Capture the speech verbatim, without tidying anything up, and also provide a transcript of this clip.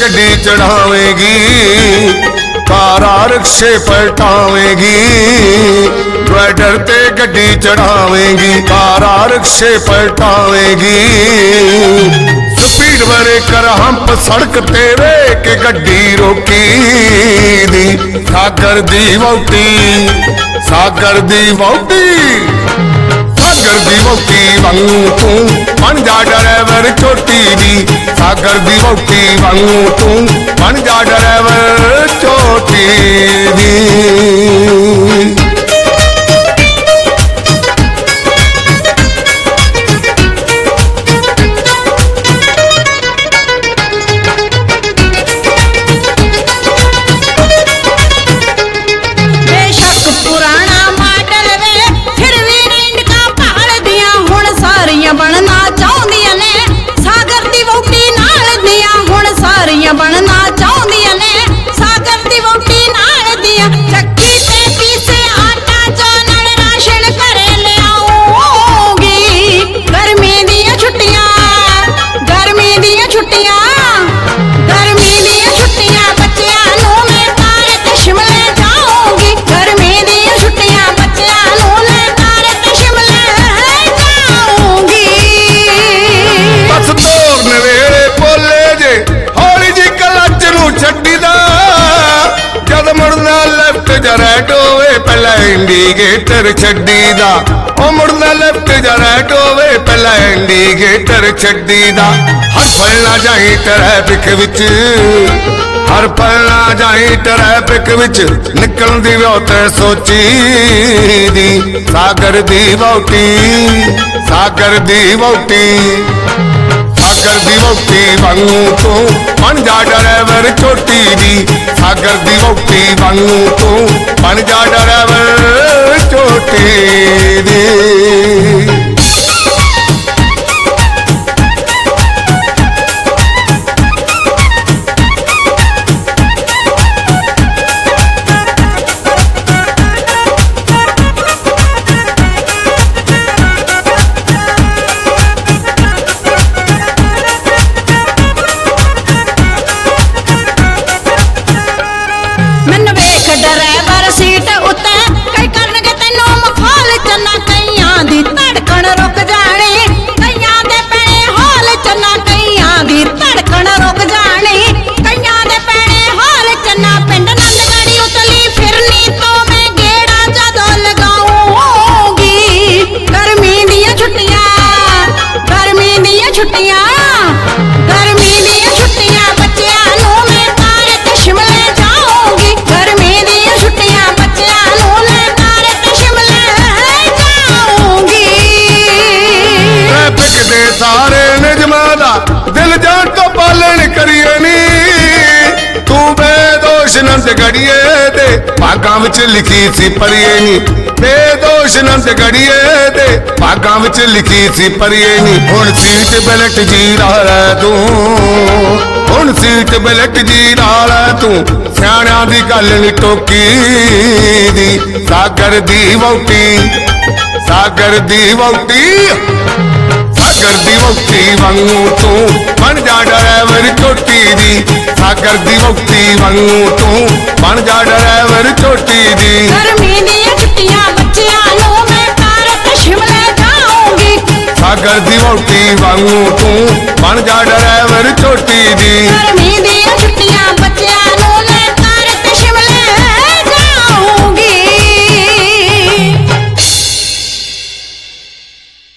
गड्डी चढ़ावेगी, कारा रिक्शे पलटावेगी। ड्राइवर ते गड्डी चढ़ावेगी, कारा रिक्शे पलटावेगी। स्पीड ब्रेकर हंप सड़क तेरे के गड्डी रोकी दी। सागर दी वोटी, सागर दी वोटी, सागर दी वोटी वांगू तू बन जा ड्राइवर छोटी दी। सागर दी वोटी वांगू तू बन जा ड्राइवर छोटी दी। राइट होवे पहला इंडिकेटर छड्डी दा। ओ मुड़दा लेफ्ट जा राइट होवे पहला इंडिकेटर छड्डी दा। हर पल ना जाई ट्रैफिक विच, हर पल ना जाई ट्रैफिक विच, निकलन दी बहुत सोची दी। सागर दी वोटी, सागर दी वोटी, सागर दी वोटी वांगू तू बन जा ड्राइवर छोटी दी। सागर दी वोटी वांगू तू बन जा ड्राइवर छोटी दी। ड्राइवर सीट उत्ते कई करनगे तैनू मखौल चन्ना, कईयां दी धड़कन रुक जानी, कईयां दे पैणे हाल चन्ना, कईयां दी धड़कन रुक जानी, कईयां दे पैणे हाल चन्ना। पिंड नंदगढ़ी उतली फिरनी तो मैं गेड़ा जदों लगाऊंगी। गर्मी दियां छुट्टियां, गर्मी दियां छुट्टियां, गर्मी दियां छुट्टियां, बच्चियां नू मैं तारे ते शिमले जाऊंगी। गर्मी सारे निजमां दा दिल जान तो पालन करिए नी। तू बेदोश नंदगढ़िए दे भागां विच लिखी सी परिए नी। बेदोश नंदगढ़िए दे भागां विच लिखी सी परिए नी। हुण सीट बेल्ट जी नाल तू, हुण सीट बेल्ट जी नाल तू, सियाणियां दी गल नी टोकी दी। सागर दी वोटी, सागर दी वोटी, सागर दी वोटी वांगू तू बन जा ड्राइवर छोटी दी। सागर दी वोटी वांगू तू बन जा ड्राइवर छोटी दी। गर्मी दियां छुट्टियां बच्चियां नू मैं तारे ते शिमले जाऊंगी। सागर दी वोटी वांगू तू बन जा ड्राइवर छोटी दी। गर्मी दियां छुट्टियां